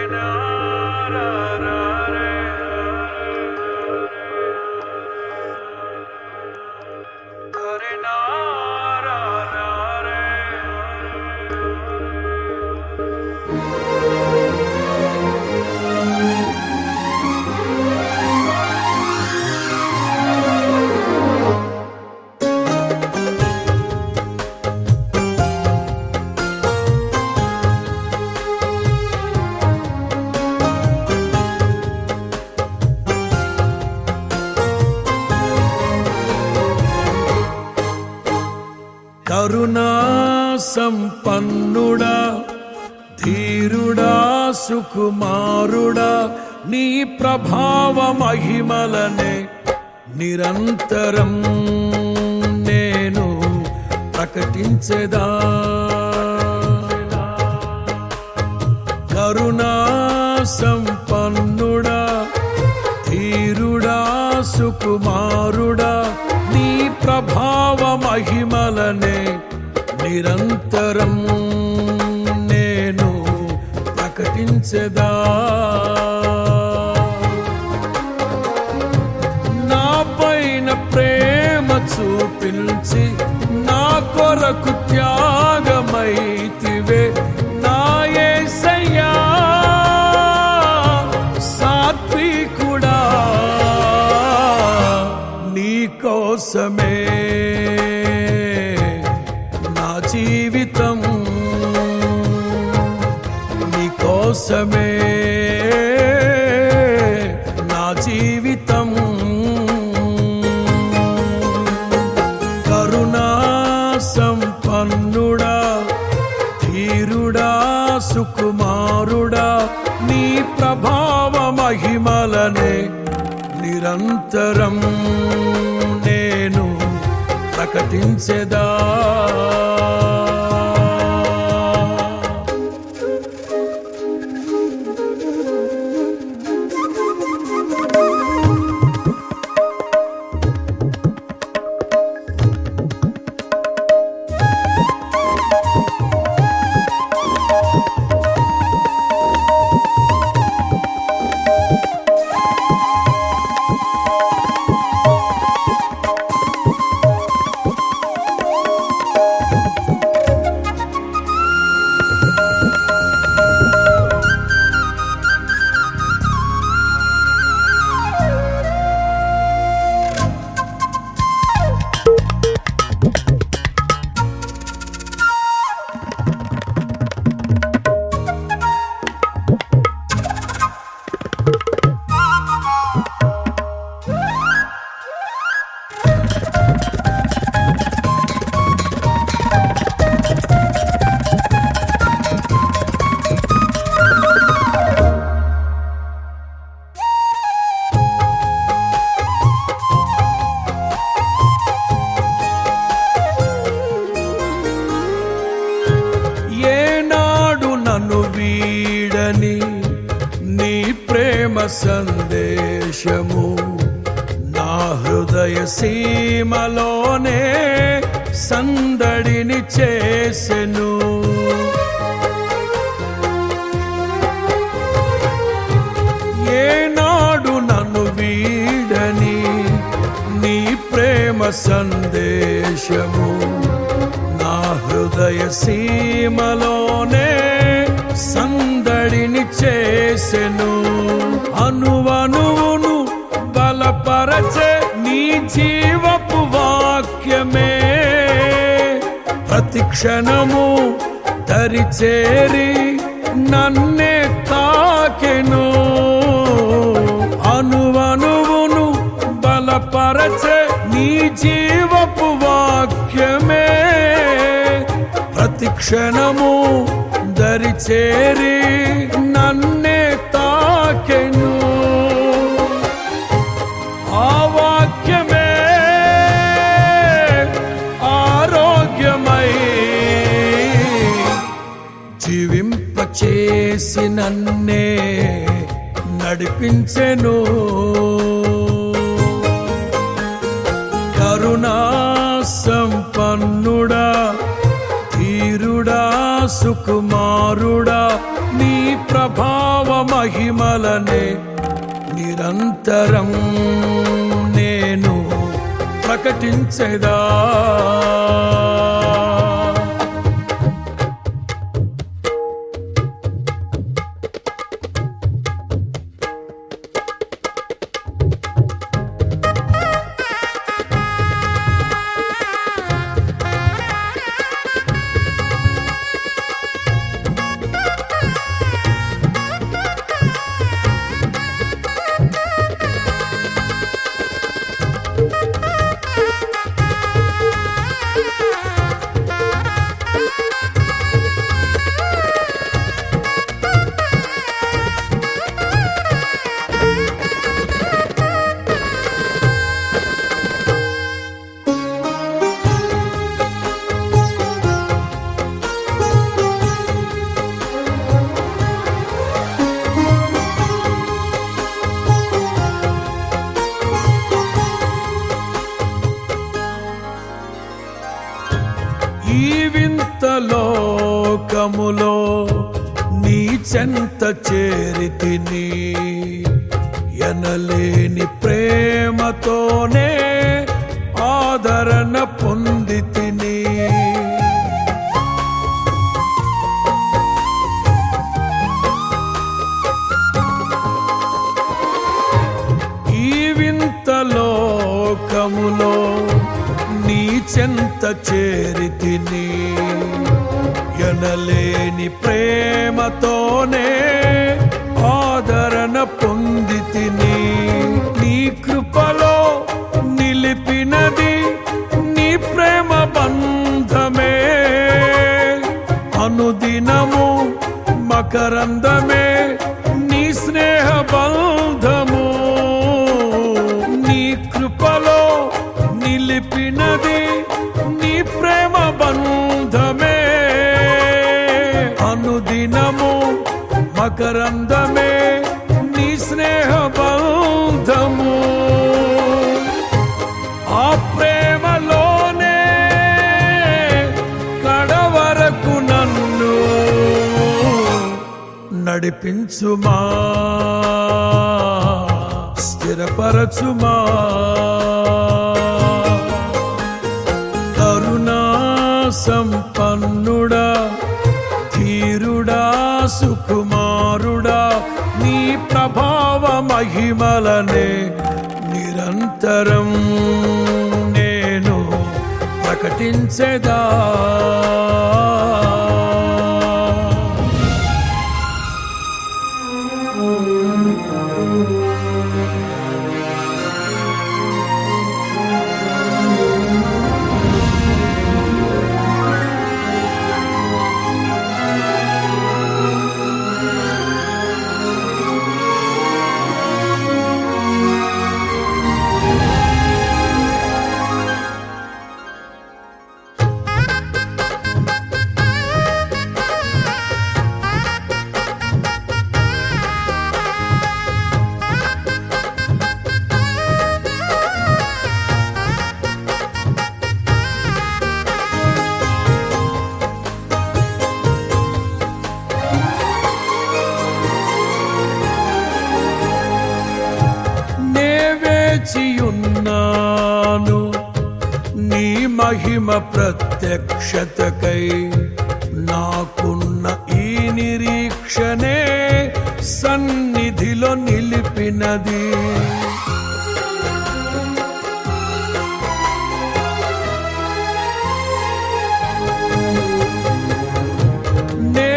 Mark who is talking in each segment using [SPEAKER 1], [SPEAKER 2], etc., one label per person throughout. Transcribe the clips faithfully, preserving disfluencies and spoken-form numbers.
[SPEAKER 1] కరుణా సంపన్నుడా, ధీరుడా, సుకుమారుడా, నీ ప్రభావ మహిమలనే నిరంతరం నేను ప్రకటించెదా. కరుణా సంపన్నుడా, ధీరుడా, సుకుమారుడా, నీ ప్రభావ మహిమలనే నిరంతరం నేను ప్రకటించెదా. నా పైన ప్రేమ చూపించి నా కొరకు త్యాగమైతివే నా యేసయ్యా. సాత్వికుడా, నీ కోసమే నా జీవితం, నీ కోసమే నా జీవితం. కరుణా సంపన్నుడా, ధీరుడా, సుకుమారుడా, నీ ప్రభావ మహిమలనే నిరంతరం నేను ప్రకటించెదా. వీడని నీ ప్రేమ సందేశము నా హృదయ సీమలోనే సందడిని చేసెను. ఏనాడు నన్ను వీడని నీ ప్రేమ సందేశము నా హృదయ సీమలోనే సందడిని చేసెను. అనువనువును బలపరచే నీ జీవపు వాక్యమే ప్రతి క్షణము దరిచేరి నన్నే తాకెను. అనువనువును బలపరచే నీ జీవపు వాక్యమే ప్రతి క్షణము దరిచేరి నన్నే తాకెను. ఆ వాక్యమే ఆరోగ్యమై జీవింపచేసి నన్నే నడిపించెను. కరుణా సంపన్నుడా, ధీరుడా, సుకుమారుడా నీ ప్రభావ మహిమలనే నిరంతరం నేను ప్రకటించెదా. ఈ వింత లోకములో నీ చెంత చేరితిని, ఎనలేని ప్రేమతోనే ఆదరణ పొందితిని. ఈ వింత లోకములో నీ చెంత చేరితిని, ఎనలేని ప్రేమతోనే ఆదరణ పొందితిని. నీ కృపలో నిలిపినది నీ ప్రేమ బంధమే, అనుదినము మకరందమే నీ స్నేహ బంధము. నీ కృపలో నిలిపినది నీ ప్రేమ బంధమే, అనుదినము మకరందమే నీ స్నేహ బంధము. ఆ ప్రేమలోనే కడవరకు నన్ను నడిపించుమా, స్థిరపరచుమా. కరుణా సంపన్నుడా ధీరుడా సుకుమారుడా నీ ప్రభావ మహిమలనే నిరంతరం నేను ప్రకటించెదా. వేచియున్నాను నీ మహిమ ప్రత్యక్షతకై, నాకున్న ఈ నిరీక్షణే సన్నిధిలో నిలిపినది. నే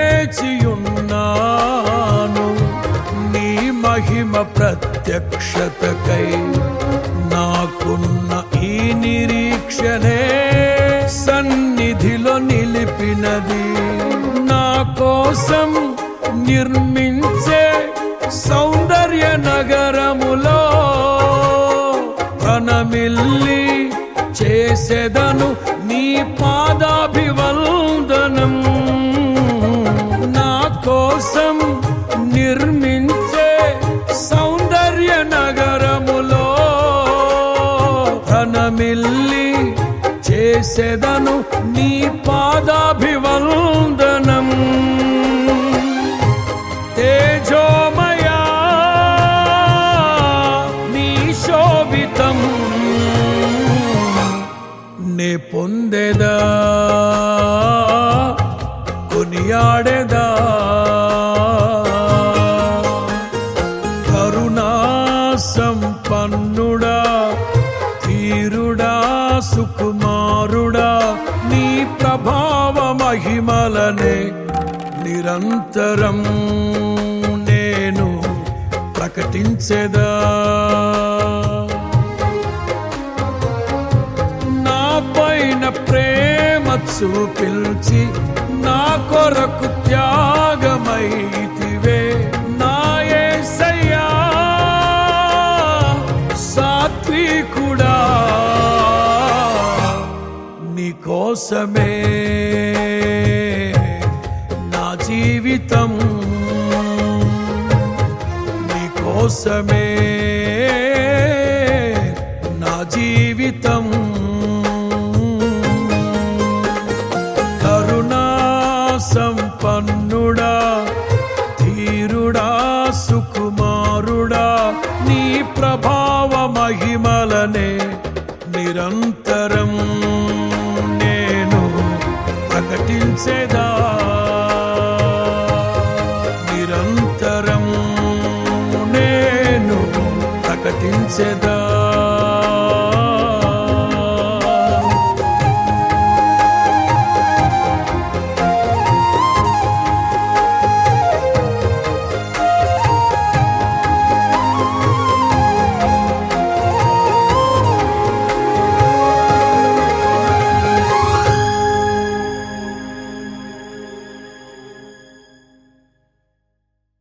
[SPEAKER 1] వేచియున్నాను నీ మహిమ ప్రత్యక్షతకై, నాకున్న ఈ నిరీక్షణే సన్నిధిలో నిలిపినది. నా కోసం నిర్మించే సౌందర్య నగరములో ప్రణమిల్లి చేసెదను నీ పాదాభివందనం. నా కోసం నిర్మించే సౌందర్య నగరములో ప్రణమిల్లి చేసెదను నీ పాదాభివందనం. మహిమలనే నిరంతరం నేను ప్రకటించెదా. నా పైన ప్రేమ చూపించి నా కొరకు త్యాగమైతివే నా యేసయ్యా సాత్వికుడా. నీ కోసమే నా జీవితం, నీ కోసమే నా జీవితం. కరుణా సంపన్నుడా ధీరుడా సుకుమారుడా నీ ప్రభావ మహిమలనే నిరంతరం నేను ప్రకటించెదా. నిరంతరం నేను ప్రకటించెదా.